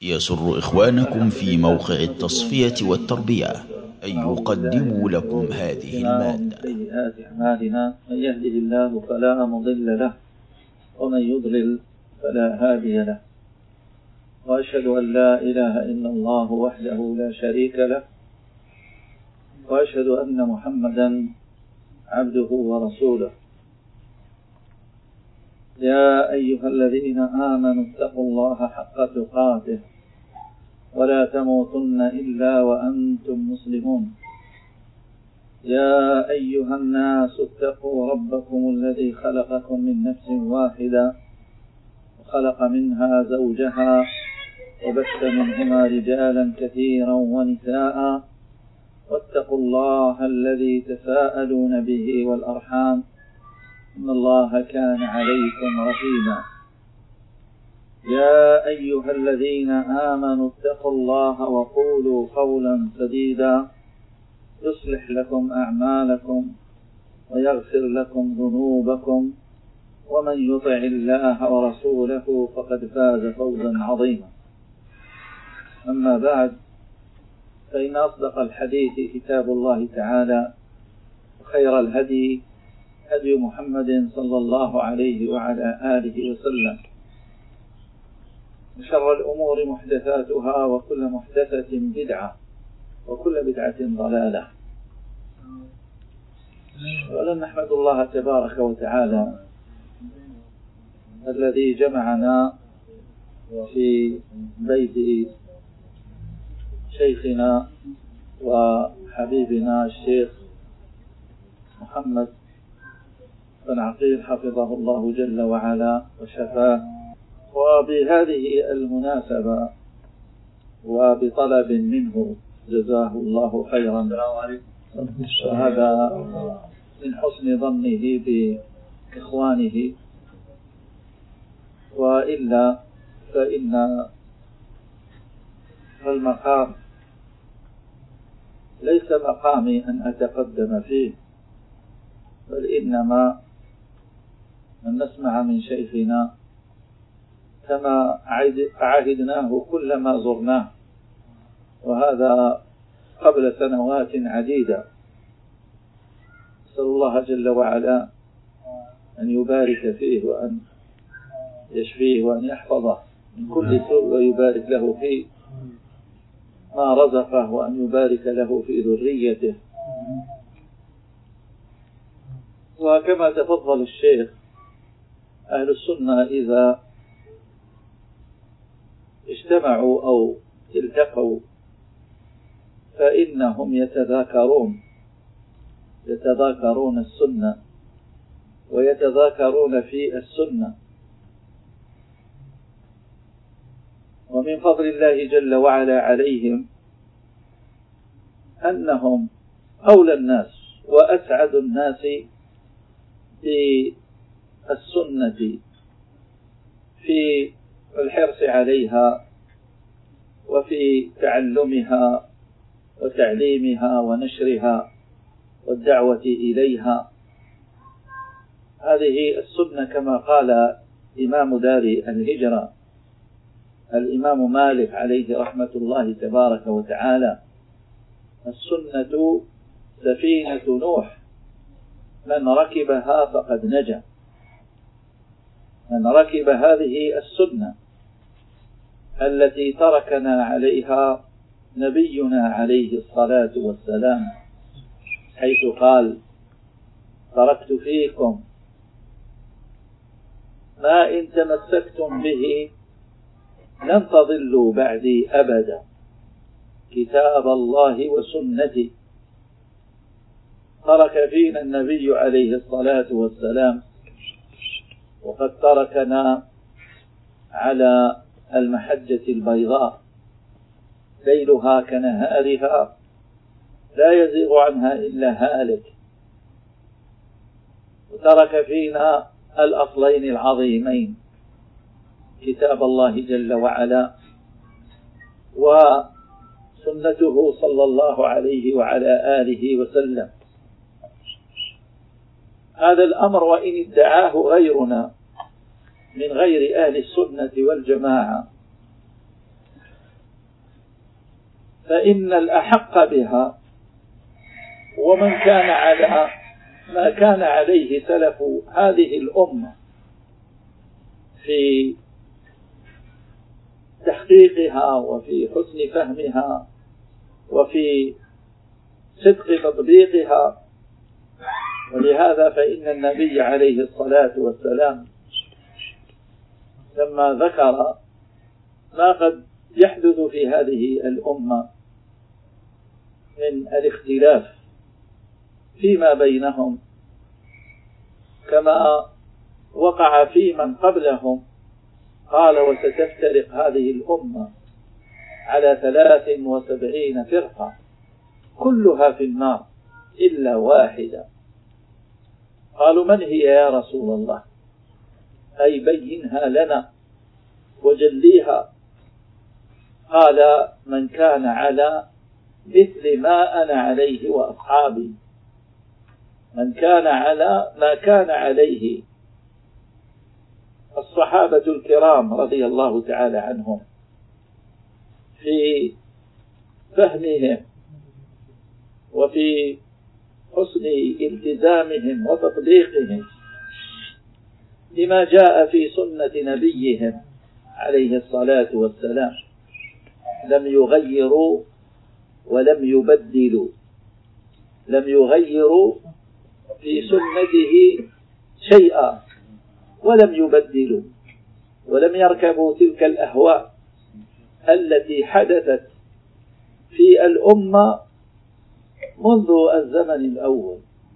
يسر إخوانكم في موقع التصفية والتربية أن يقدموا لكم هذه المادة. سيئات أعمالنا، من يهده الله فلا مضل له ومن يضلل فلا هادي له، وأشهد أن لا إله إلا الله وحده لا شريك له، وأشهد أن محمدا عبده ورسوله. يا أيها الذين آمنوا اتقوا الله حق تقاته ولا تموتن إلا وأنتم مسلمون. يا أيها الناس اتقوا ربكم الذي خلقكم من نفس واحدة وخلق منها زوجها وبث منهما رجالا كثيرا ونساء، واتقوا الله الذي تساءلون به والأرحام إن الله كان عليكم رقيبا. يا أيها الذين آمنوا اتقوا الله وقولوا قولا سديدا يصلح لكم أعمالكم ويغفر لكم ذنوبكم، ومن يطع الله ورسوله فقد فاز فوزا عظيما. أما بعد، فإن أصدق الحديث كتاب الله تعالى، وخير الهدي هدي محمد صلى الله عليه وعلى آله وسلم، وشر الأمور محدثاتها، وكل محدثة بدعة، وكل بدعة ضلالة. ولن نحمد الله تبارك وتعالى الذي جمعنا في بيت شيخنا وحبيبنا الشيخ محمد بن عقيل حفظه الله جل وعلا وشفاه، وبهذه المناسبة وبطلب منه جزاه الله خيرا، وهذا من حسن ظنه بإخوانه، وإلا فإن المقام ليس مقامي أن أتقدم فيه، بل إنما أن نسمع من شيخنا كما عهدناه كلما زرناه، وهذا قبل سنوات عديدة. أسأل الله جل وعلا أن يبارك فيه وأن يشفيه وأن يحفظه من كل سوء، ويبارك له في ما رزقه، وأن يبارك له في ذريته. وكما تفضل الشيخ، أهل السنة إذا اجتمعوا أو التقوا فإنهم يتذاكرون السنة، ويتذاكرون في السنة. ومن فضل الله جل وعلا عليهم أنهم أولى الناس وأسعد الناس بالسنة في الحرص عليها، وفي تعلمها وتعليمها ونشرها والدعوة إليها. هذه السنة كما قال إمام دار الهجرة الإمام مالك عليه رحمة الله تبارك وتعالى: السنة سفينة نوح، من ركبها فقد نجا. من ركب هذه السنة التي تركنا عليها نبينا عليه الصلاة والسلام، حيث قال: تركت فيكم ما إن تمسكتم به لن تضلوا بعدي أبدا، كتاب الله وسنتي. ترك فينا النبي عليه الصلاة والسلام، وقد تركنا على المحجة البيضاء ليلها كنهارها لا يزيغ عنها إلا هالك. وترك فينا الأصلين العظيمين، كتاب الله جل وعلا وسنته صلى الله عليه وعلى آله وسلم. هذا الأمر وإن ادعاه غيرنا من غير أهل السنة والجماعة، فإن الأحق بها ومن كان على ما كان عليه سلف هذه الأمة في تحقيقها وفي حسن فهمها وفي صدق تطبيقها. ولهذا فإن النبي عليه الصلاة والسلام لما ذكر ما قد يحدث في هذه الأمة من الاختلاف فيما بينهم كما وقع في من قبلهم، قال: وستفترق هذه الأمة على 73 فرقة كلها في النار إلا واحدة. قالوا: من هي يا رسول الله؟ أي بينها لنا وجليها. قال: من كان على مثل ما أنا عليه وأصحابي، من كان على ما كان عليه الصحابة الكرام رضي الله تعالى عنهم في فهمهم وفي حسن التزامهم وتطبيقهم لما جاء في سنة نبيهم عليه الصلاة والسلام، لم يغيروا ولم يبدلوا، لم يغيروا في سنته شيئا ولم يبدلوا، ولم يركبوا تلك الأهواء التي حدثت في الأمة منذ الزمن الأول.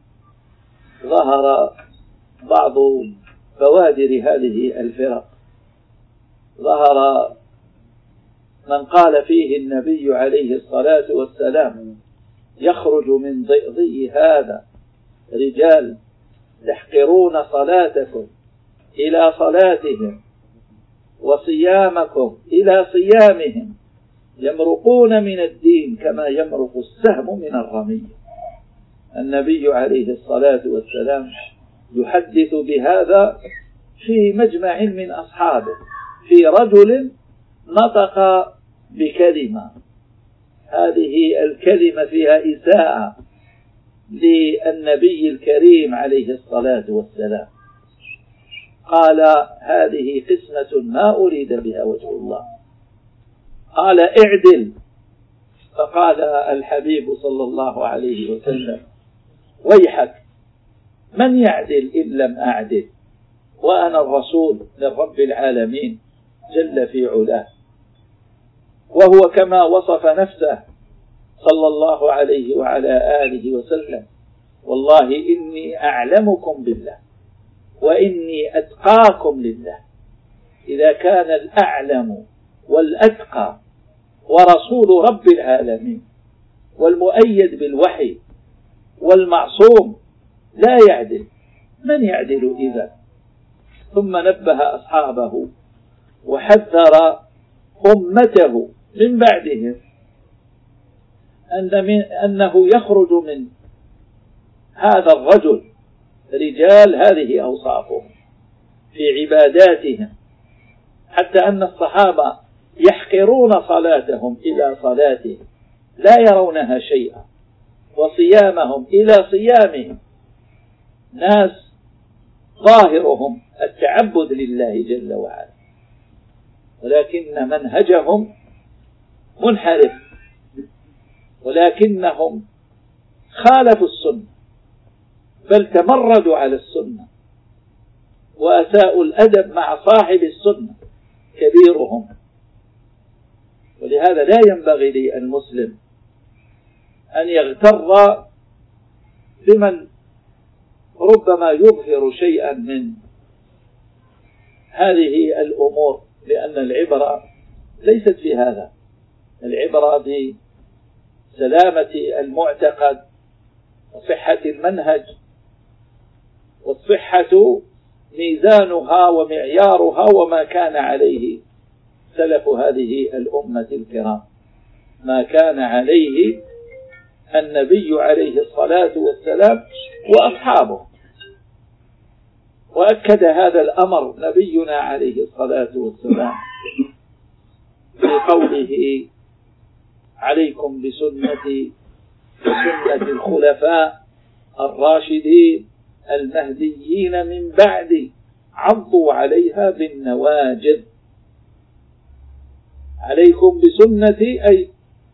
ظهر بعض بوادر هذه الفرق، ظهر من قال فيه النبي عليه الصلاة والسلام: يخرج من ضئضئ هذا رجال تحقرون صلاتكم إلى صلاتهم وصيامكم إلى صيامهم، يمرقون من الدين كما يمرق السهم من الرمية. النبي عليه الصلاة والسلام يحدث بهذا في مجمع من أصحابه، في رجل نطق بكلمة، هذه الكلمة فيها إساءة للنبي الكريم عليه الصلاة والسلام. قال: هذه قسمة ما أريد بها وجه الله. قال: اعدل. فقال الحبيب صلى الله عليه وسلم: ويحك، من يعدل إن لم أعدل، وأنا الرسول للرب العالمين جل في علاه. وهو كما وصف نفسه صلى الله عليه وعلى آله وسلم: والله إني أعلمكم بالله وإني أتقاكم لله. إذا كان الأعلم والأتقى ورسول رب العالمين والمؤيد بالوحي والمعصوم لا يعدل، من يعدل إذا؟ ثم نبه أصحابه وحذر أمته من بعدهم أنه يخرج من هذا الرجل رجال هذه أوصافهم في عباداتهم، حتى أن الصحابة يحقرون صلاتهم إلى صلاتهم لا يرونها شيئا، وصيامهم إلى صيامهم، ناس ظاهرهم التعبد لله جل وعلا، ولكن منهجهم منحرف، ولكنهم خالفوا السنة، بل تمردوا على السنة وأساءوا الأدب مع صاحب السنة كبيرهم. ولهذا لا ينبغي للمسلم أن يغتر بمن ربما يظهر شيئا من هذه الأمور، لأن العبرة ليست في هذا، العبرة بسلامة المعتقد وصحة المنهج، والصحة ميزانها ومعيارها وما كان عليه سلف هذه الأمة الكرام، ما كان عليه النبي عليه الصلاة والسلام وأصحابه. وأكد هذا الأمر نبينا عليه الصلاة والسلام في قوله عليكم بسنتي وسنة الخلفاء الراشدين المهديين من بعدي عضوا عليها بالنواجذ. عليكم بسنتي أي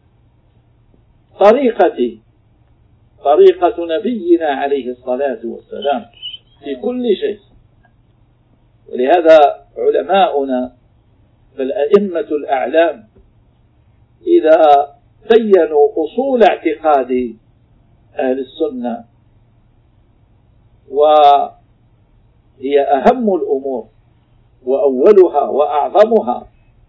طريقتي، طريقة نبينا عليه الصلاة والسلام في كل شيء. ولهذا علماؤنا فالأئمة الأعلام إذا بينوا أصول اعتقاد أهل السنة، وهي أهم الأمور وأولها وأعظمها،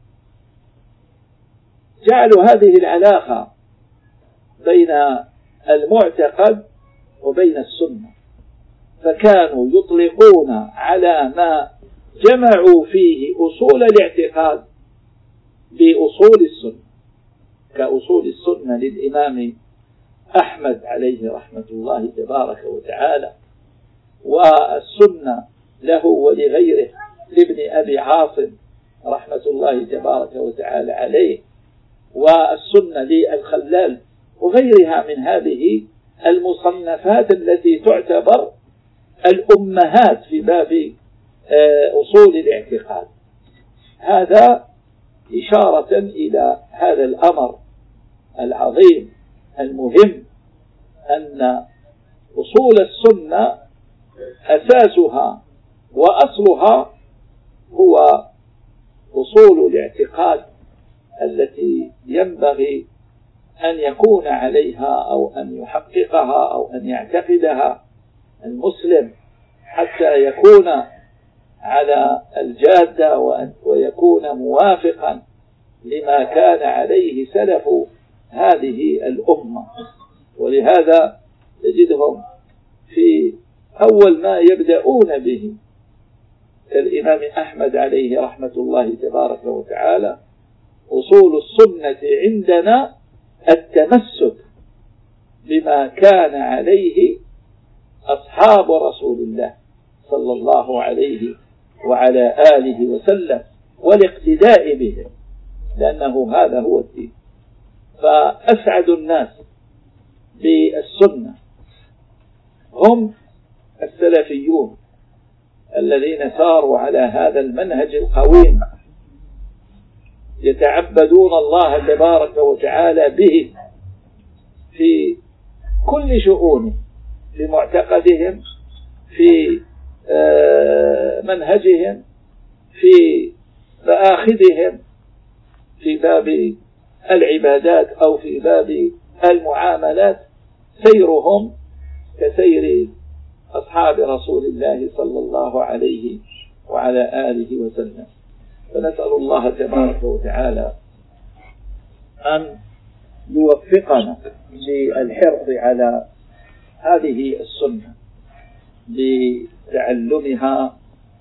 جعلوا هذه العلاقة بين المعتقد وبين السنة، فكانوا يطلقون على ما جمعوا فيه أصول الاعتقاد بأصول السنة، كأصول السنة للإمام أحمد عليه رحمة الله تبارك وتعالى، والسنة له ولغيره لابن أبي عاصم رحمة الله تبارك وتعالى عليه، والسنة للخلال وغيرها من هذه المصنفات التي تعتبر الأمهات في باب أصول الاعتقاد. هذا إشارة إلى هذا الأمر العظيم المهم، أن أصول السنة أساسها وأصلها هو أصول الاعتقاد التي ينبغي أن يكون عليها أو أن يحققها أو أن يعتقدها المسلم حتى يكون على الجادة ويكون موافقا لما كان عليه سلف هذه الأمة. ولهذا تجدهم في أول ما يبدأون به الإمام أحمد عليه رحمة الله تبارك وتعالى: أصول السنة عندنا التمسك بما كان عليه أصحاب رسول الله صلى الله عليه وعلى آله وسلم والاقتداء بهم، لأنه هذا هو الدين. فأسعد الناس بالسنة هم السلفيون الذين ساروا على هذا المنهج القويم، يتعبدون الله تبارك وتعالى به في كل شؤونه، في معتقدهم، في منهجهم، في مآخذهم، في باب العبادات أو في باب المعاملات، سيرهم كسير أصحاب رسول الله صلى الله عليه وعلى آله وسلم. فنسأل الله تبارك وتعالى أن يوفقنا للحرص على هذه السنة، لتعلمها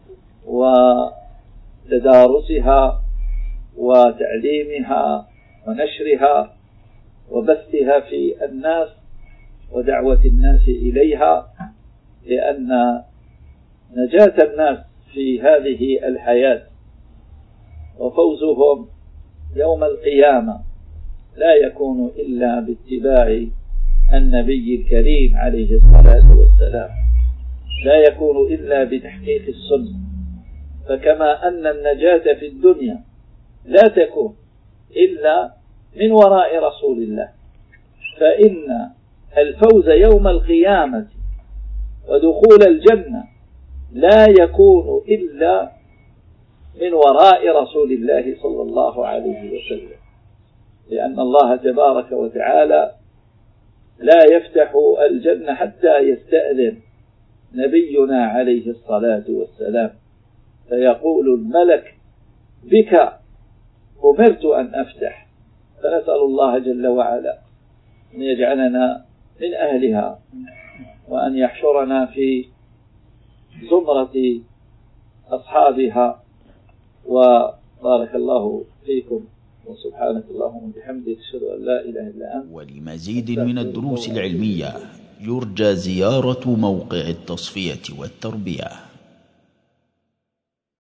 وتدارسها وتعليمها ونشرها وبثها في الناس ودعوة الناس إليها، لأن نجاة الناس في هذه الحياة وفوزهم يوم القيامة لا يكون إلا باتباع النبي الكريم عليه الصلاة والسلام، لا يكون إلا بتحقيق السنة. فكما أن النجاة في الدنيا لا تكون إلا من وراء رسول الله، فإن الفوز يوم القيامة ودخول الجنة لا يكون إلا من وراء رسول الله صلى الله عليه وسلم، لأن الله تبارك وتعالى لا يفتح الجنة حتى يستأذن نبينا عليه الصلاة والسلام، فيقول الملك: بك أمرت أن أفتح. فنسأل الله جل وعلا أن يجعلنا من أهلها، وأن يحشرنا في زمرة أصحابها. وبارك الله فيكم، وسبحانك اللهم وبحمدك، أشهد أن لا إله إلا أنت. ولمزيد من الدروس العلمية يرجى زيارة موقع التصفية والتربية.